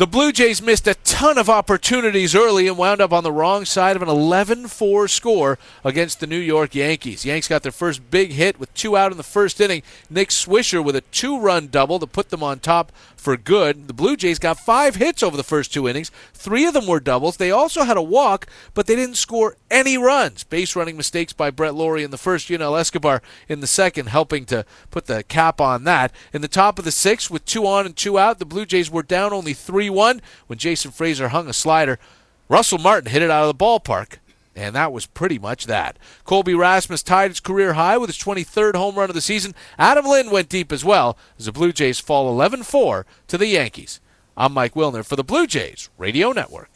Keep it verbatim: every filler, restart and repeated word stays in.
The Blue Jays missed a ton of opportunities early and wound up on the wrong side of an eleven four score against the New York Yankees. Yanks got their first big hit with two out in the first inning. Nick Swisher with a two-run double to put them on top for good. The Blue Jays got five hits over the first two innings. Three of them were doubles. They also had a walk, but they didn't score any runs. Base running mistakes by Brett Lawrie in the first, Yunel Escobar in the second, helping to put the cap on that. In the top of the sixth, with two on and two out, the Blue Jays were down only three one when Jason Frazier hung a slider. Russell Martin hit it out of the ballpark, and that was pretty much that. Colby Rasmus tied his career high with his twenty-third home run of the season. Adam Lind went deep as well as the Blue Jays fall eleven four to the Yankees. I'm Mike Wilner for the Blue Jays Radio Network.